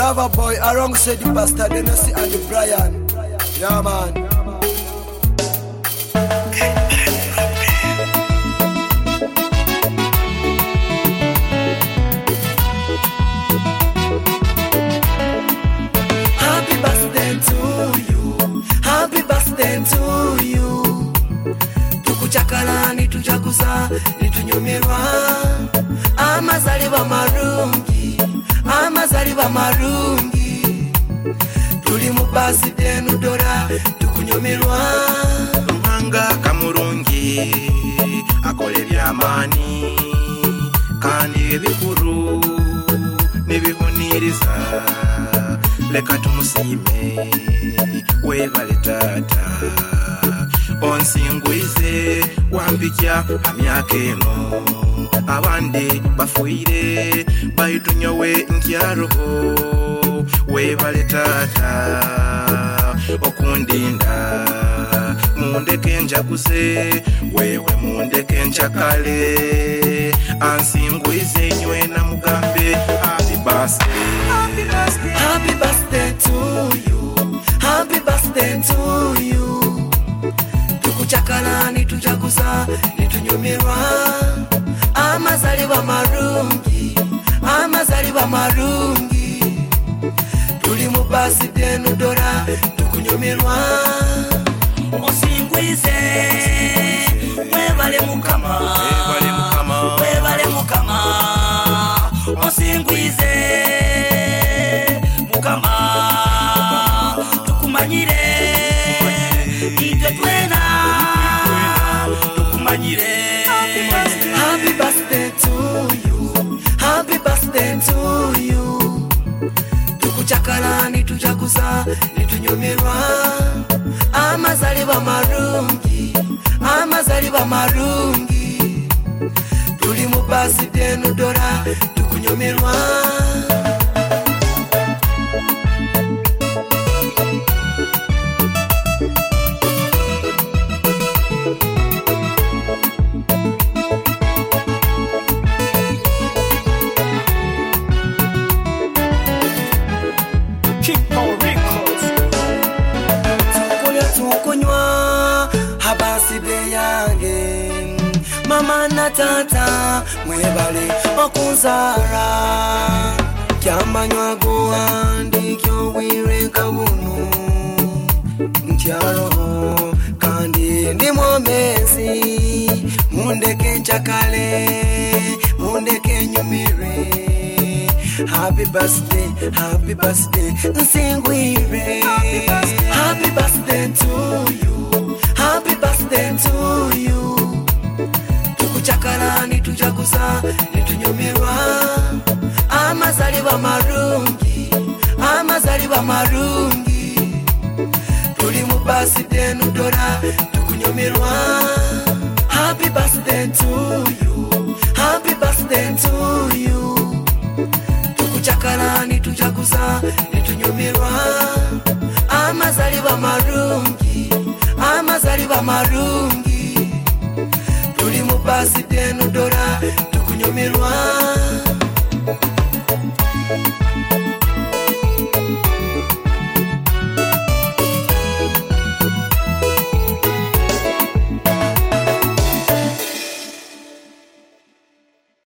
Lover boy alongside the Pastor Dennis and the Brian. Yeah, man. Happy birthday to you. Happy birthday to you. Tukuchakala nitujaguza nitunyumirwa. Amazaliwa marungi. Amazaliwa marungi. Tuli mu birthday nudora tukunyumirwa. Mpanga kamurungi akole byamani kandi ebikuru nibihuniriza leka tumusime webale tata onsingwize wampikya amyaka eno abandi bafuire bayitunyowe nkyaroho webale tata okundinda mundeke njaguze wewe mundeke nchakale ansingwize nywe na mugambe happy birthday. Happy birthday. Happy birthday to you. Happy birthday to you. Tukuchakala nitujaguza nitunyumirwa. Amazaliwa marungi. Amazaliwa marungi. Tuli mu birthday nudora tukunyumirwa. Osingwize webale mukama. Webale mukama. Webale mukama. Osingwize mukama. Tukumanyire ite twena. Tukumanyire. Happy birthday to you. Happy birthday to you. Tukuchakala nitujaguza nitunyumirwa. Amazaliwa marungi. Amazaliwa marungi. Tuli mu birthday nudora tukunyumirwa. Mama na tata mwebale okunzara kyamanywa guhandi kyobwire kabunu nkyaro kandi ndi mwomezi mundeke nchakale mundeke nyumire. Happy birthday nsingwire. Happy birthday to you. Happy birthday to you. Tukuchakala nitujaguza nitunyumirwa. Amazaliwa marungi. Amazaliwa marungi. Tuli mu birthday nudora tukunyumirwa. Happy birthday to you. Happy birthday to you. Tukuchakala nitujaguza nitunyumirwa. Amazaliwa marungi. Amazaliwa marungi. Tuli mu birthday nudora tukunyumirwa.